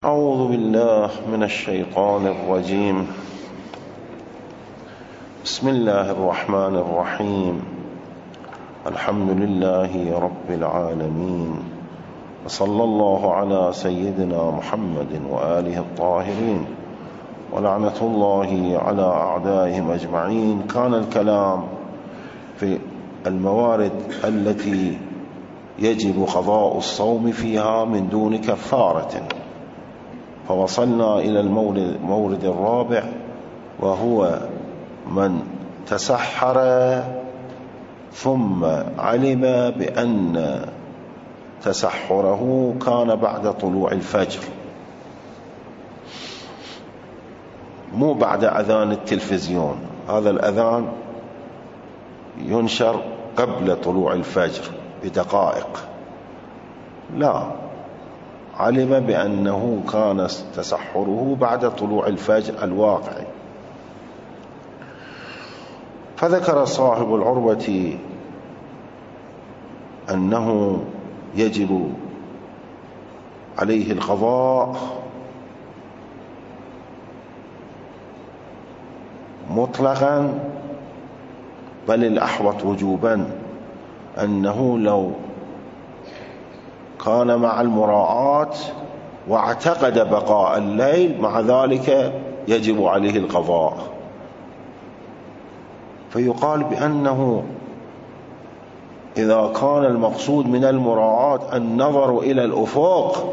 أعوذ بالله من الشيطان الرجيم. بسم الله الرحمن الرحيم. الحمد لله رب العالمين، وصلى الله على سيدنا محمد وآله الطاهرين، ولعنة الله على أعدائهم أجمعين. كان الكلام في الموارد التي يجب قضاء الصوم فيها من دون كفارة، فوصلنا إلى المورد الرابع، وهو من تسحر ثم علم بأن تسحره كان بعد طلوع الفجر، مو بعد أذان التلفزيون. هذا الأذان ينشر قبل طلوع الفجر بدقائق، لا، علم بأنه كان تسحره بعد طلوع الفجر الواقع. فذكر صاحب العروة أنه يجب عليه القضاء مطلقا، بل الأحوط وجوبا أنه لو كان مع المراعاة واعتقد بقاء الليل مع ذلك يجب عليه القضاء. فيقال بأنه إذا كان المقصود من المراعاة النظر إلى الأفق،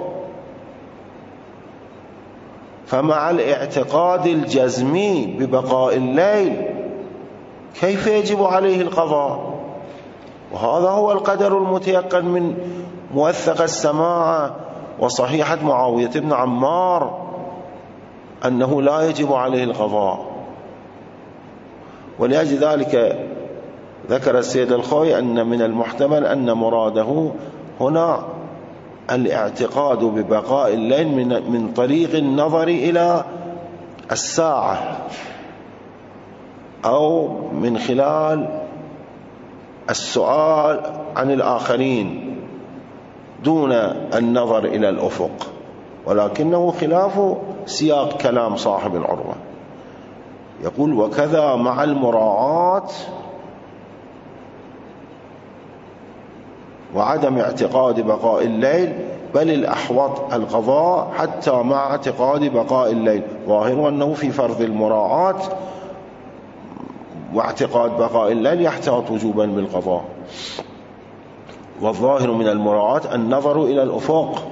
فمع الاعتقاد الجزمي ببقاء الليل كيف يجب عليه القضاء؟ وهذا هو القدر المتيقن من موثق السماعة وصحيحة معاوية بن عمار أنه لا يجب عليه القضاء. ولأجل ذلك ذكر السيد الخوي أن من المحتمل أن مراده هنا الاعتقاد ببقاء الليل من طريق النظر إلى الساعة، أو من خلال السؤال عن الآخرين دون النظر إلى الأفق، ولكنه خلاف سياق كلام صاحب العروة. يقول: وكذا مع المراعاة وعدم اعتقاد بقاء الليل، بل الأحوط القضاء حتى مع اعتقاد بقاء الليل. ظاهر أنه في فرض المراعاة واعتقاد بقاء الليل يحتاط وجوبا بالقضاء، والظاهر من المراعاة النظر إلى الأفق.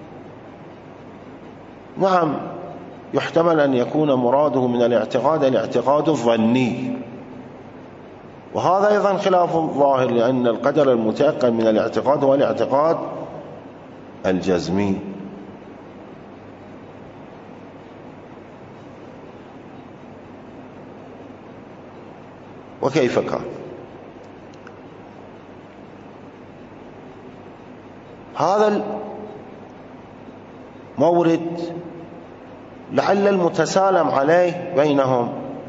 نعم، يحتمل أن يكون مراده من الاعتقاد الظني، وهذا أيضا خلاف الظاهر، لأن القدر المتيقن من الاعتقاد هو الاعتقاد الجزمي. وكيف كان؟ هذا المورد لعل المتسالم عليه بينهم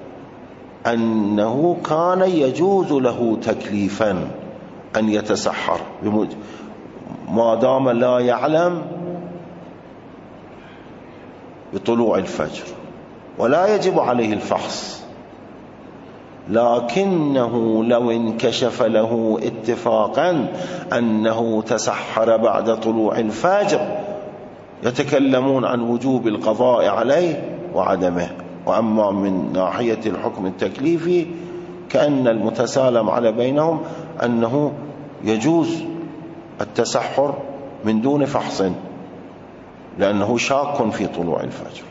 أنه كان يجوز له تكليفا أن يتسحر ما دام لا يعلم بطلوع الفجر، ولا يجب عليه الفحص. لكنه لو انكشف له اتفاقا أنه تسحر بعد طلوع الفجر يتكلمون عن وجوب القضاء عليه وعدمه. وأما من ناحية الحكم التكليفي كأن المتسالم على بينهم أنه يجوز التسحر من دون فحص، لأنه شاك في طلوع الفجر،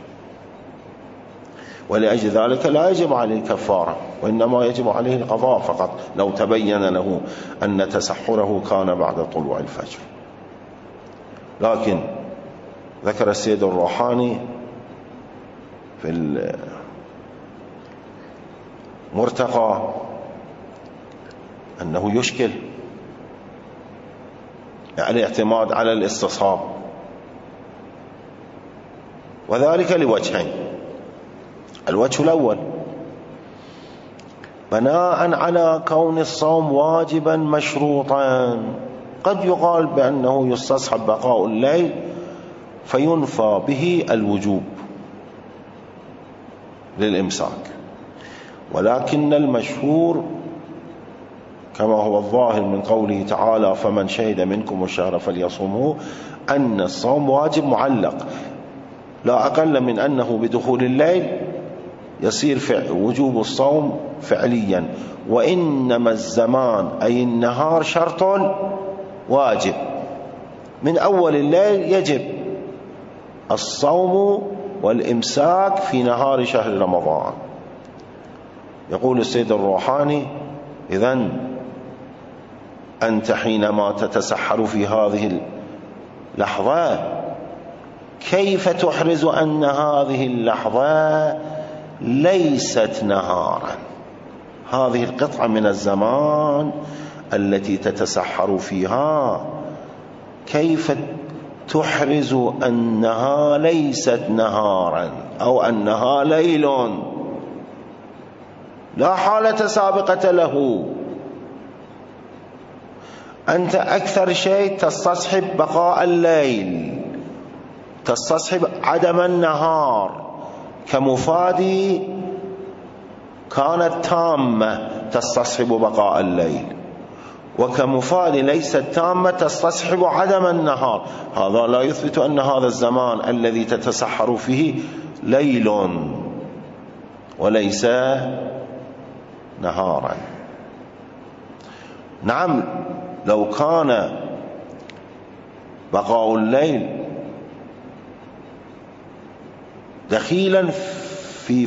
ولأجل ذلك لا يجب عليه الكفارة، وإنما يجب عليه القضاء فقط لو تبين له أن تسحره كان بعد طلوع الفجر. لكن ذكر السيد الروحاني في المرتقى أنه يشكل الاعتماد على الاستصحاب، وذلك لوجهين. الوجه الأول بناء على كون الصوم واجبا مشروطا. قد يقال بأنه يستصحب بقاء الليل فينفى به الوجوب للإمساك. ولكن المشهور كما هو الظاهر من قوله تعالى فمن شهد منكم الشهر فليصومه أن الصوم واجب معلق، لا أقل من أنه بدخول الليل يصير وجوب الصوم فعليا، وإنما الزمان أي النهار شرط واجب، من أول الليل يجب الصوم والإمساك في نهار شهر رمضان. يقول السيد الروحاني إذن أنت حينما تتسحر في هذه اللحظة كيف تحرز أن هذه اللحظة ليست نهارا؟ هذه القطعة من الزمان التي تتسحر فيها كيف تحرز أنها ليست نهارا أو أنها ليل؟ لا حالة سابقة له. أنت أكثر شيء تستصحب بقاء الليل، تستصحب عدم النهار، كمفادي كانت تامة تستصحب بقاء الليل، وكمفادي ليست تامة تستصحب عدم النهار. هذا لا يثبت أن هذا الزمان الذي تتسحر فيه ليل وليس نهارا. نعم لو كان بقاء الليل دخيلا في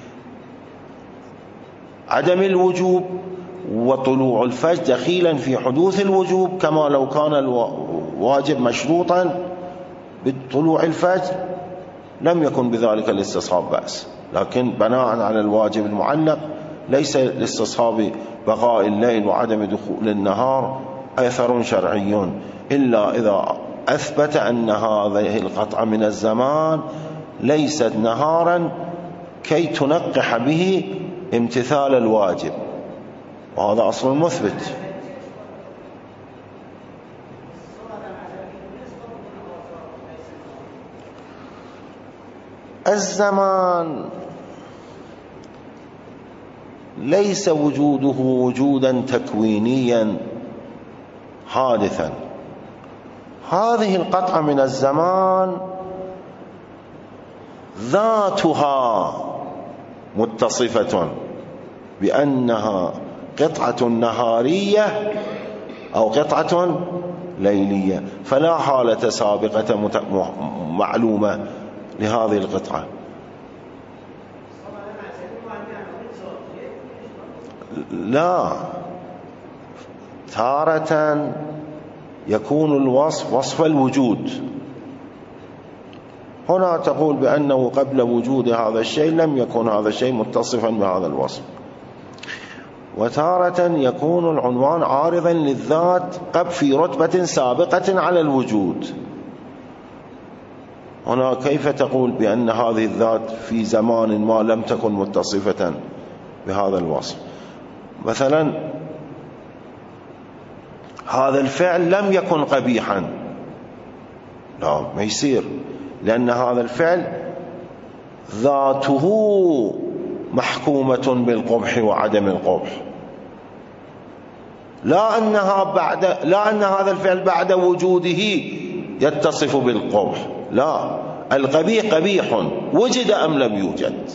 عدم الوجوب وطلوع الفجر دخيلا في حدوث الوجوب، كما لو كان الواجب مشروطا بطلوع الفجر لم يكن بذلك الاستصحاب بأس. لكن بناء على الواجب المعلق ليس لاستصحاب بقاء الليل وعدم دخول النهار أثر شرعي إلا إذا أثبت أن هذه القطعة من الزمان ليست نهارا كي تنقح به امتثال الواجب، وهذا أصل مثبت. الزمان ليس وجوده وجودا تكوينيا حادثا. هذه القطعة من الزمان ذاتها متصفة بأنها قطعة نهارية أو قطعة ليلية، فلا حالة سابقة معلومة لهذه القطعة. لا، تارة يكون الوصف وصف الوجود، هنا تقول بأنه قبل وجود هذا الشيء لم يكن هذا الشيء متصفا بهذا الوصف، وتارة يكون العنوان عارضا للذات قبل في رتبة سابقة على الوجود. هنا كيف تقول بأن هذه الذات في زمان ما لم تكن متصفة بهذا الوصف؟ مثلا هذا الفعل لم يكن قبيحا، لا ما يصير، لأن هذا الفعل ذاته محكومة بالقبح وعدم القبح، لا أن هذا الفعل بعد وجوده يتصف بالقبح، لا، القبيح قبيح وجد أم لم يوجد.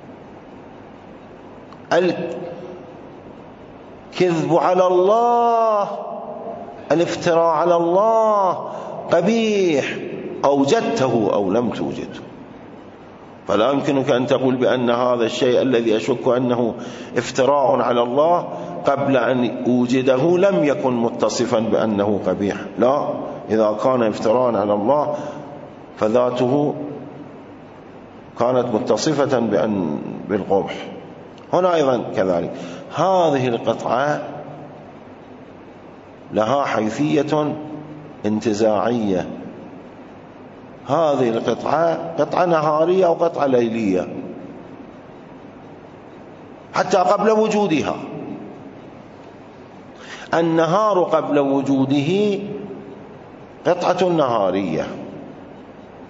الكذب على الله، الافتراء على الله قبيح أوجدته أو لم توجده، فلا يمكنك أن تقول بأن هذا الشيء الذي أشك أنه افتراء على الله قبل أن أوجده لم يكن متصفا بأنه قبيح، لا، إذا كان افتراء على الله فذاته كانت متصفة بالقبح. هنا أيضا كذلك هذه القطعة لها حيثية انتزاعية، هذه القطعة قطعة نهارية أو قطعة ليلية حتى قبل وجودها. النهار قبل وجوده قطعة نهارية،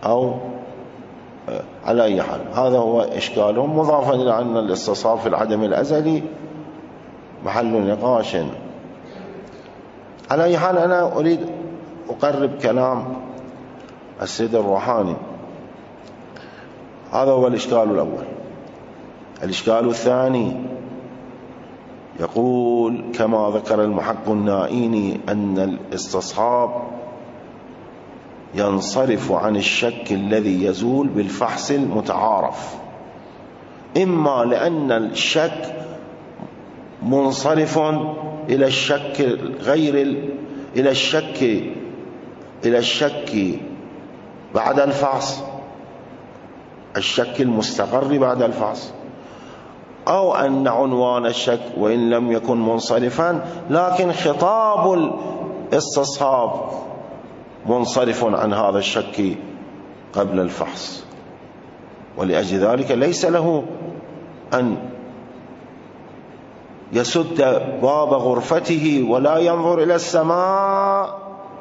أو على أي حال هذا هو إشكالهم، مضافا إلى أن الاستصحاب في العدم الأزلي محل نقاش. على أي حال أنا أريد أقرب كلام السيد الروحاني. هذا هو الإشكال الأول. الإشكال الثاني يقول كما ذكر المحق النائيني أن الاستصحاب ينصرف عن الشك الذي يزول بالفحص المتعارف، إما لأن الشك منصرف إلى الشك إلى الشك بعد الفحص، الشك المستقر بعد الفحص، أو أن عنوان الشك وإن لم يكن منصرفا لكن خطاب الاستصحاب منصرف عن هذا الشك قبل الفحص، ولأجل ذلك ليس له أن يسد باب غرفته ولا ينظر إلى السماء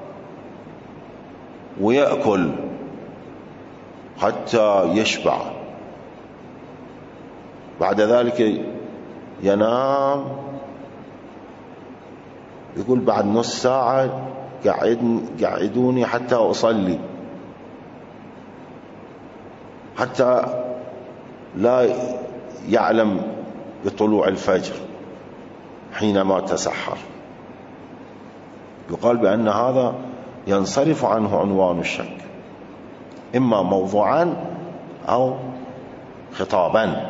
ويأكل حتى يشبع، بعد ذلك ينام، يقول بعد نص ساعة قعدوني حتى أصلي، حتى لا يعلم بطلوع الفجر حينما تسحر. يقال بأن هذا ينصرف عنه عنوان الشك، إما موضوعا أو خطابا.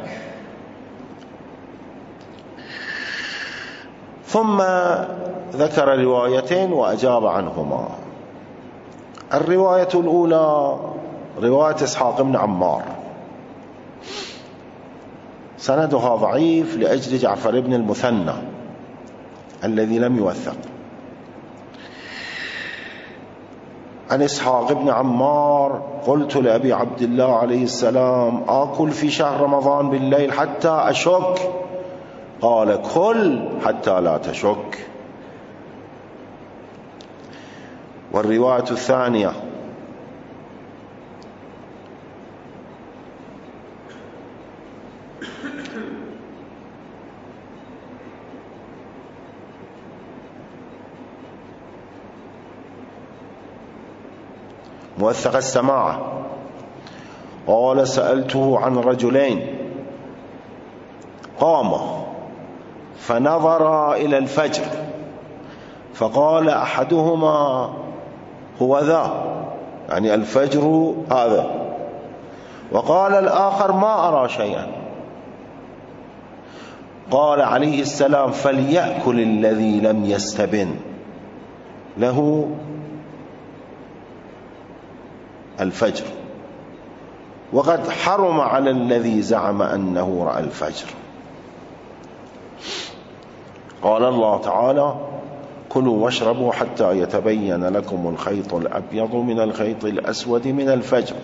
ثم ذكر روايتين وأجاب عنهما. الرواية الأولى رواية إسحاق بن عمار، سندها ضعيف لأجل جعفر بن المثنى الذي لم يوثق. عن إسحاق بن عمار قلت لأبي عبد الله عليه السلام آكل في شهر رمضان بالليل حتى أشك؟ قال كل حتى لا تشك. والرواية الثانية موثق السماعة، قال سألته عن رجلين قاما فنظر إلى الفجر فقال أحدهما هو ذا، يعني الفجر هذا، وقال الآخر ما أرى شيئا. قال عليه السلام فليأكل الذي لم يستبن له الفجر، وقد حرم على الذي زعم أنه رأى الفجر. قال الله تعالى كلوا واشربوا حتى يتبين لكم الخيط الأبيض من الخيط الأسود من الفجر.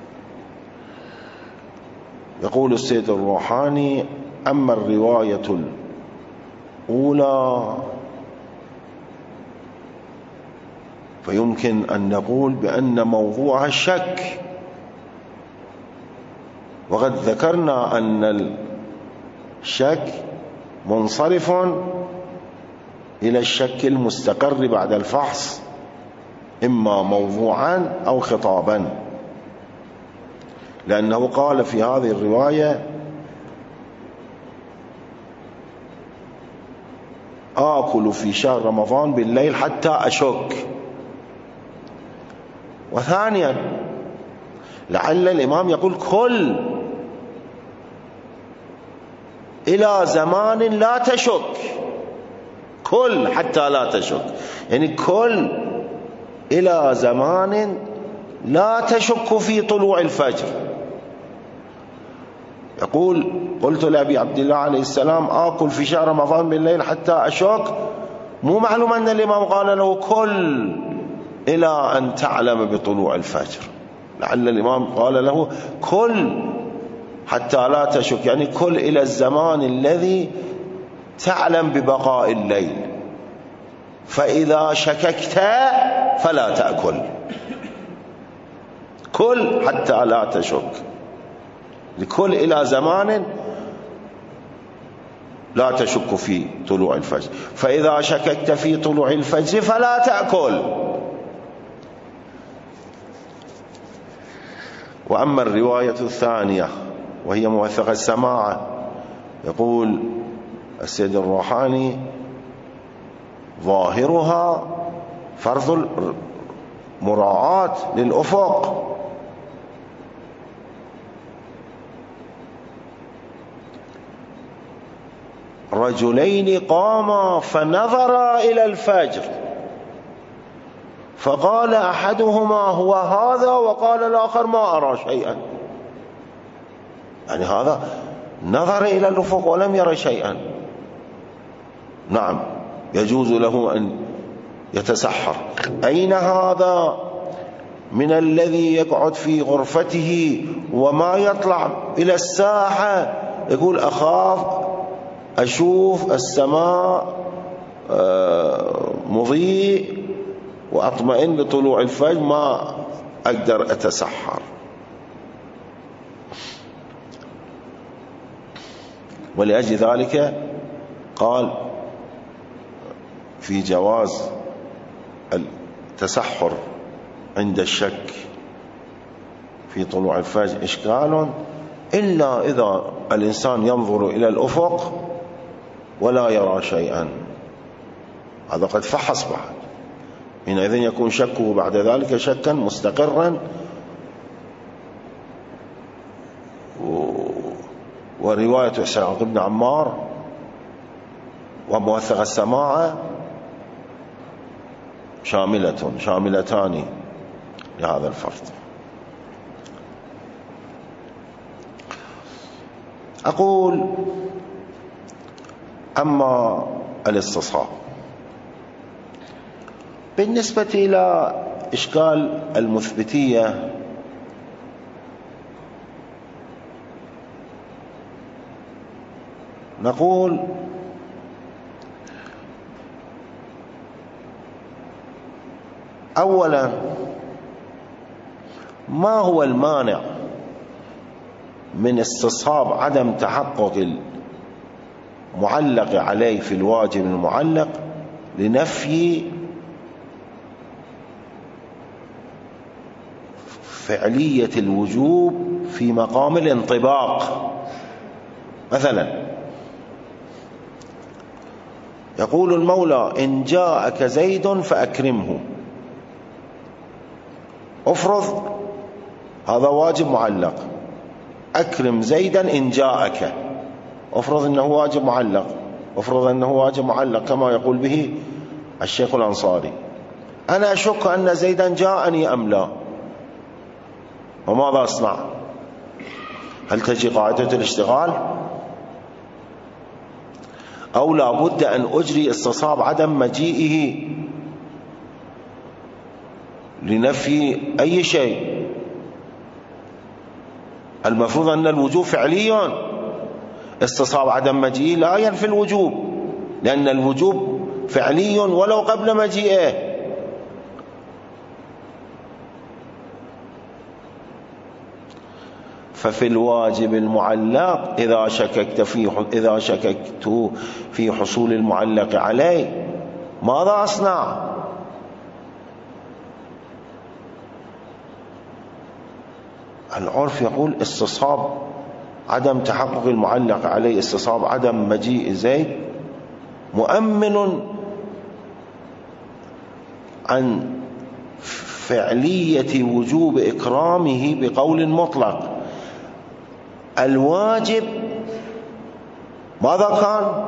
يقول السيد الروحاني أما الرواية الأولى فيمكن أن نقول بأن موضوعها الشك، وقد ذكرنا أن الشك منصرف إلى الشك المستقر بعد الفحص، إما موضوعا أو خطابا، لأنه قال في هذه الرواية آكل في شهر رمضان بالليل حتى أشك. وثانيا لعل الإمام يقول كل إلى زمان لا تشك، كل حتى لا تشك، يعني كل إلى زمان لا تشك في طلوع الفجر. يقول قلت لأبي عبد الله عليه السلام آكل في شهر رمضان بالليل حتى أشك، مو معلوم أن الإمام قال له كل إلى أن تعلم بطلوع الفجر، لعل الإمام قال له كل حتى لا تشك، يعني كل إلى الزمان الذي تعلم ببقاء الليل، فإذا شككت فلا تأكل. كل حتى لا تشك، لكل إلى زمان لا تشك في طلوع الفجر. فإذا شككت في طلوع الفجر فلا تأكل. وأما الرواية الثانية وهي موثقة السماعة، يقول السيد الروحاني ظاهرها فرض المراعاة للأفق، رجلين قاما فنظرا إلى الفجر فقال أحدهما هو هذا وقال الآخر ما أرى شيئا. يعني هذا نظر إلى الأفق ولم يرى شيئا. نعم يجوز له أن يتسحر. أين هذا من الذي يقعد في غرفته وما يطلع إلى الساحة يقول أخاف أشوف السماء مضيء وأطمئن لطلوع الفجر، ما أقدر أتسحر. ولأجل ذلك قال في جواز التسحر عند الشك في طلوع الفجر إشكال، إلا إذا الإنسان ينظر إلى الأفق ولا يرى شيئا، هذا قد فحص بعد، حينئذ يكون شكه بعد ذلك شكا مستقرا. ورواية إسحاق بن عمار وموثق السماعة شاملتان لهذا الفرض. أقول أما الاستصحاب بالنسبة إلى إشكال المثبتية، نقول أولا ما هو المانع من استصحاب عدم تحقق المعلق عليه في الواجب المعلق لنفي فعلية الوجوب في مقام الانطباق؟ مثلا يقول المولى إن جاءك زيد فأكرمه، افرض هذا واجب معلق، أكرم زيدا إن جاءك، افرض أنه واجب معلق، افرض أنه واجب معلق كما يقول به الشيخ الأنصاري. أنا أشك أن زيدا جاءني أم لا، وماذا أصنع؟ هل تجي قاعدة الاشتغال أو لا بد أن أجري استصحاب عدم مجيئه لنفي أي شيء؟ المفروض أن الوجوب فعلي، استصحاب عدم مجيئه لا ينفي الوجوب، لأن الوجوب فعلي ولو قبل مجيئه. ففي الواجب المعلق إذا شككت في حصول المعلق عليه ماذا أصنع؟ العرف يقول استصحاب عدم تحقق المعلق عليه، استصحاب عدم مجيء زيد مؤمن عن فعلية وجوب إكرامه بقول مطلق. الواجب ماذا كان؟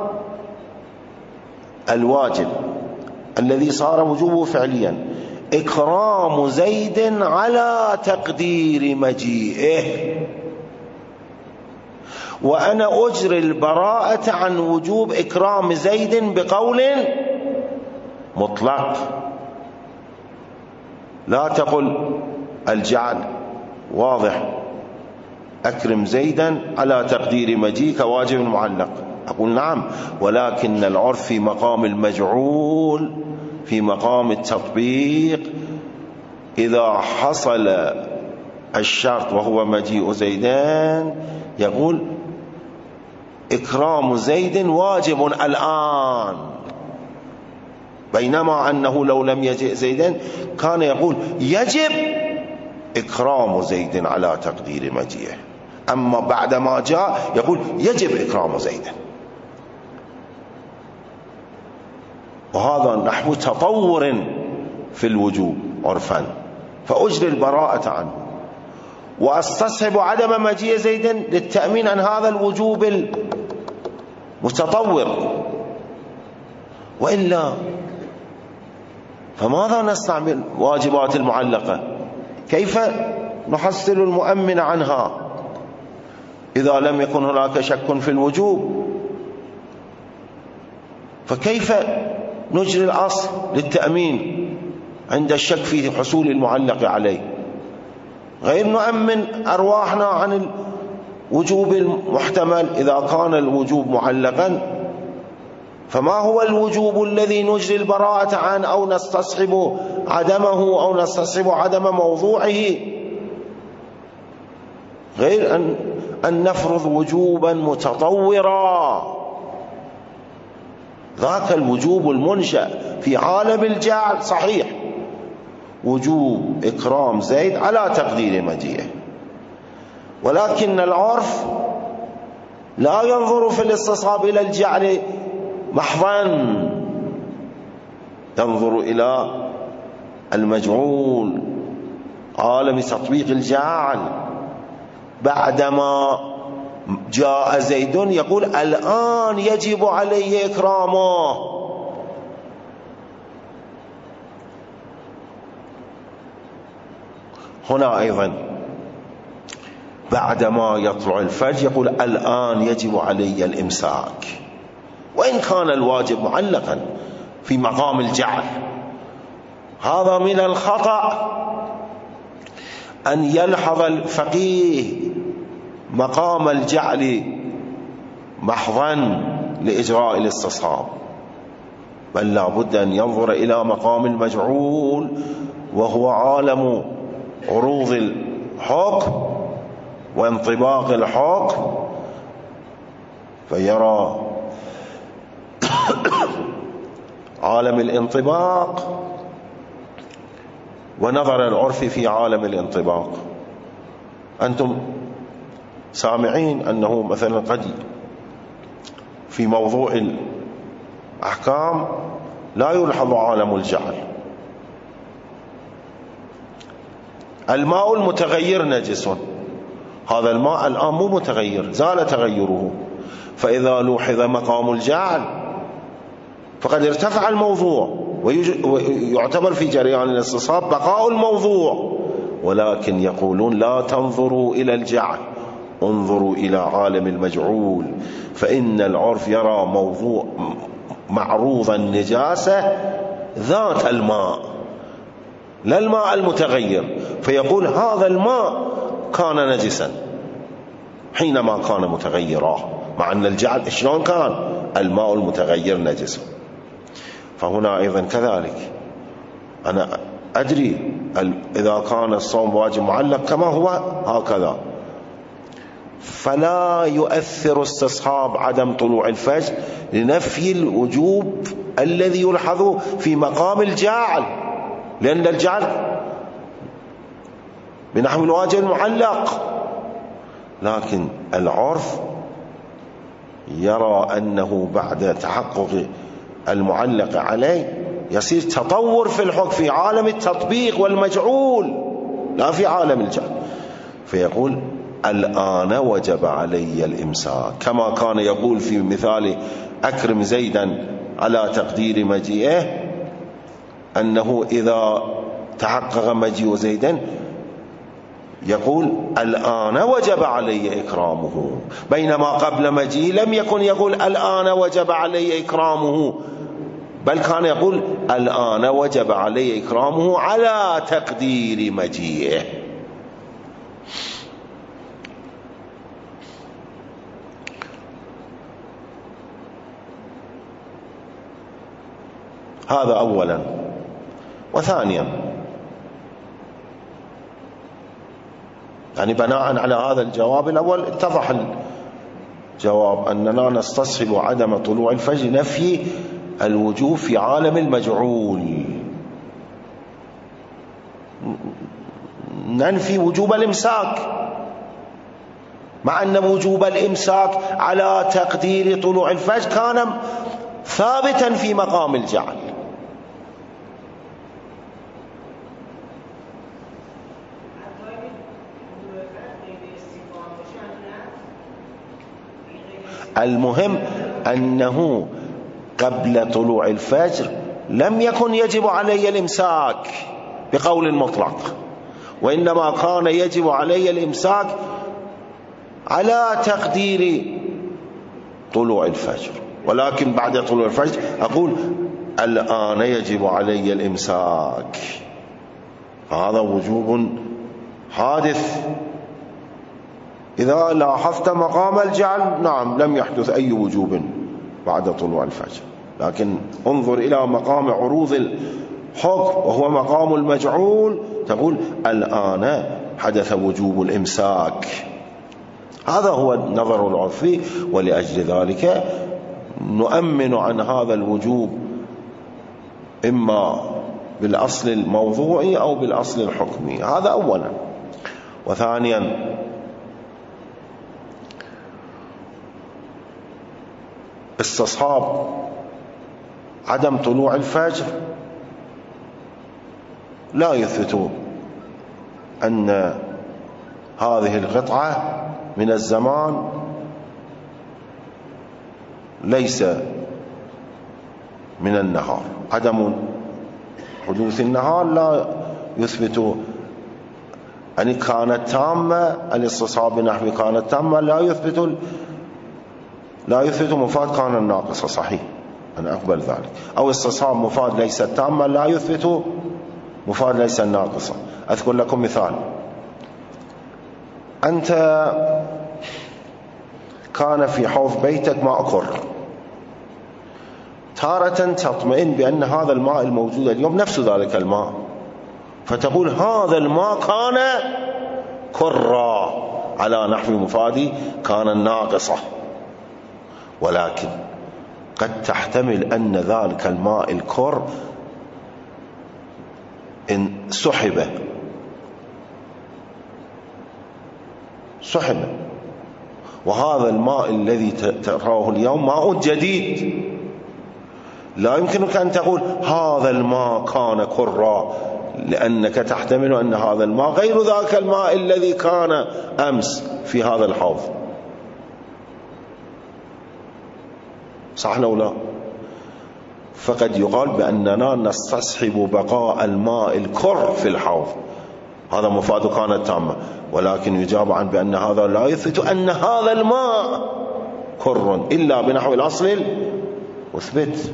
الواجب الذي صار وجوبه فعليا إكرام زيد على تقدير مجيئه، وأنا أجري البراءة عن وجوب إكرام زيد بقول مطلق. لا تقل الجعل واضح، أكرم زيدا على تقدير مجيئك واجب معلق. أقول نعم، ولكن العرف في مقام المجعول، في مقام التطبيق، إذا حصل الشرط وهو مجيء زيدين يقول إكرام زيد واجب الآن، بينما أنه لو لم يجئ زيدين كان يقول يجب إكرام زيد على تقدير مجيئه، أما بعدما جاء يقول يجب إكرام زيد. وهذا نحو تطور في الوجوب عرفا، فأجري البراءة عنه وأستصحب عدم مجيء زيد للتأمين عن هذا الوجوب المتطور، وإلا فماذا نصنع بالواجبات المعلقة؟ كيف نحصل المؤمن عنها إذا لم يكن هناك شك في الوجوب؟ فكيف نجري الأصل للتأمين عند الشك في حصول المعلق عليه؟ غير نؤمن أرواحنا عن الوجوب المحتمل إذا كان الوجوب معلقا، فما هو الوجوب الذي نجري البراءة عنه أو نستصحب عدمه أو نستصحب عدم موضوعه، غير أن نفرض وجوبا متطورا؟ ذاك الوجوب المنشأ في عالم الجعل صحيح، وجوب إكرام زيد على تقدير مجيئه، ولكن العرف لا ينظر في الاستصحاب إلى الجعل محضا، ينظر إلى المجعول عالم تطبيق الجعل. بعدما جاء زيد يقول الآن يجب عليه إكرامه. هنا أيضا بعدما يطلع الفجر يقول الآن يجب علي الإمساك، وإن كان الواجب معلقا في مقام الجعل. هذا من الخطأ أن يلحظ الفقيه مقام الجعل محضا لإجراء الاستصحاب، بل لا بد أن ينظر إلى مقام المجعول وهو عالم عروض الحكم وانطباق الحكم، فيرى عالم الانطباق ونظر العرف في عالم الانطباق. أنتم سامعين أنه مثلا قد في موضوع الأحكام لا يلحظ عالم الجعل. الماء المتغير نجس، هذا الماء الآن مو متغير، زال تغيره، فإذا لوحظ مقام الجعل فقد ارتفع الموضوع، ويعتبر في جريان الاستصحاب بقاء الموضوع. ولكن يقولون لا تنظروا إلى الجعل، انظروا إلى عالم المجعول، فإن العرف يرى موضوع معروض النجاسة ذات الماء لا الماء المتغير، فيقول هذا الماء كان نجسا حينما كان متغيرا، مع أن الجعل شلون كان الماء المتغير نجس. فهنا أيضا كذلك أنا أدري إذا كان الصوم واجب معلق كما هو هكذا، فلا يؤثر استصحاب عدم طلوع الفجر لنفي الوجوب الذي يلحظ في مقام الجعل، لأن الجعل بنحو الواجب المعلق. لكن العرف يرى أنه بعد تحقق المعلق عليه يصير تطور في الحكم في عالم التطبيق والمجعول لا في عالم الجعل، فيقول الآن وجب علي الإمساك، كما كان يقول في مثال أكرم زيدا على تقدير مجيئه أنه إذا تحقق مجيء زيدا يقول الآن وجب علي إكرامه، بينما قبل مجيء لم يكن يقول الآن وجب علي إكرامه، بل كان يقول الآن وجب علي إكرامه على تقدير مجيئه. هذا أولا. وثانيا يعني بناء على هذا الجواب الأول اتضح الجواب أننا نستصحب عدم طلوع الفجر نفي الوجوب في عالم المجعول، ننفي وجوب الإمساك، مع أن وجوب الإمساك على تقدير طلوع الفجر كان ثابتا في مقام الجعل. المهم أنه قبل طلوع الفجر لم يكن يجب علي الإمساك بقول مطلق، وإنما كان يجب علي الإمساك على تقدير طلوع الفجر، ولكن بعد طلوع الفجر أقول الآن يجب علي الإمساك، هذا وجوب حادث. إذا لاحظت مقام الجعل نعم لم يحدث أي وجوب بعد طلوع الفجر، لكن انظر إلى مقام عروض الحكم وهو مقام المجعول، تقول الآن حدث وجوب الإمساك. هذا هو النظر العرفي، ولأجل ذلك نؤمن عن هذا الوجوب إما بالأصل الموضوعي أو بالأصل الحكمي، هذا أولا. وثانيا استصحاب عدم طلوع الفجر لا يثبت أن هذه القطعة من الزمان ليس من النهار، عدم حدوث النهار لا يثبت أن كانت تامة، الاستصحاب بنحو كانت تامة لا يثبت مفاد كان الناقصة، صحيح أنا أقبل ذلك، أو استصحاب مفاد ليس تامة لا يثبت مفاد ليس الناقصة. أذكر لكم مثال، أنت كان في حوض بيتك ماء كر، تارة تطمئن بأن هذا الماء الموجود اليوم نفس ذلك الماء، فتقول هذا الماء كان كرا على نحو مفاد كان الناقصة، ولكن قد تحتمل أن ذلك الماء الكر إن سحب وهذا الماء الذي تراه اليوم ماء جديد، لا يمكنك أن تقول هذا الماء كان كرا، لأنك تحتمل أن هذا الماء غير ذاك الماء الذي كان أمس في هذا الحوض، صح أو لا؟ فقد يقال بأننا نستصحب بقاء الماء الكر في الحوض، هذا مفاد كانت تامة، ولكن يجاب عن بأن هذا لا يثبت أن هذا الماء كر إلا بنحو الأصل مثبت.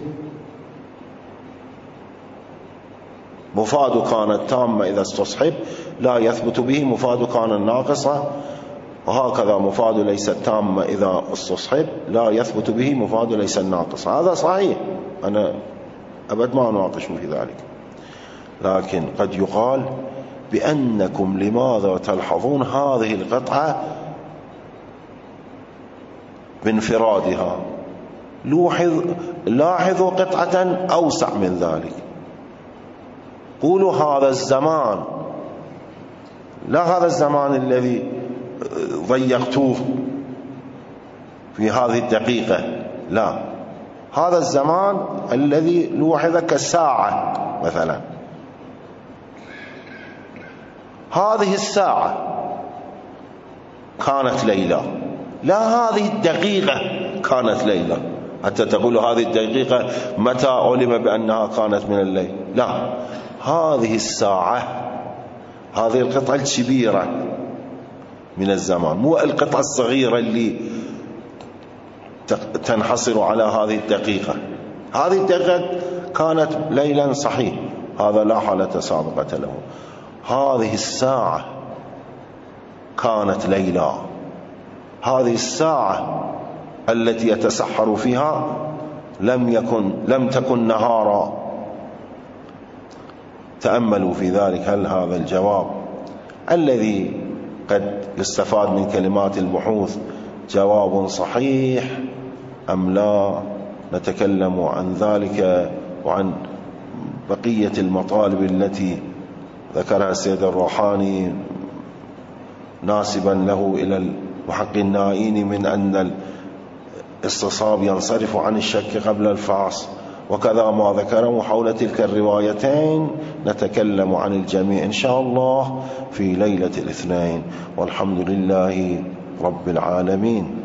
مفاد كانت تامة إذا استصحب لا يثبت به مفاد كان الناقصة، وهكذا مفاد ليس تامة إذا استصحب لا يثبت به مفاد ليس الناقصة. هذا صحيح، أنا أبد ما أناقش في ذلك، لكن قد يقال بأنكم لماذا تلحظون هذه القطعة بانفرادها، لاحظوا قطعة أوسع من ذلك، قولوا هذا الزمان، لا هذا الزمان الذي ضيقتوه في هذه الدقيقة، لا، هذا الزمان الذي لوحظ كالساعة مثلا، هذه الساعة كانت ليلة، لا هذه الدقيقة كانت ليلة، حتى تقول هذه الدقيقة متى علم بأنها كانت من الليل، لا، هذه الساعة، هذه القطعة الكبيرة من الزمان، مو القطعة الصغيرة اللي تنحصر على هذه الدقيقة. هذه الدقيقة كانت ليلا صحيح، هذا لا حالة سابقة له، هذه الساعة كانت ليلا، هذه الساعة التي يتسحر فيها لم تكن نهارا. تأملوا في ذلك، هل هذا الجواب الذي قد يستفاد من كلمات البحوث جواب صحيح أم لا، نتكلم عن ذلك وعن بقية المطالب التي ذكرها السيد الروحاني ناسبا له إلى المحقق النائين من أن الاستصواب ينصرف عن الشك قبل الفحص، وكذا ما ذكره حول تلك الروايتين. نتكلم عن الجميع إن شاء الله في ليلة الاثنين، والحمد لله رب العالمين.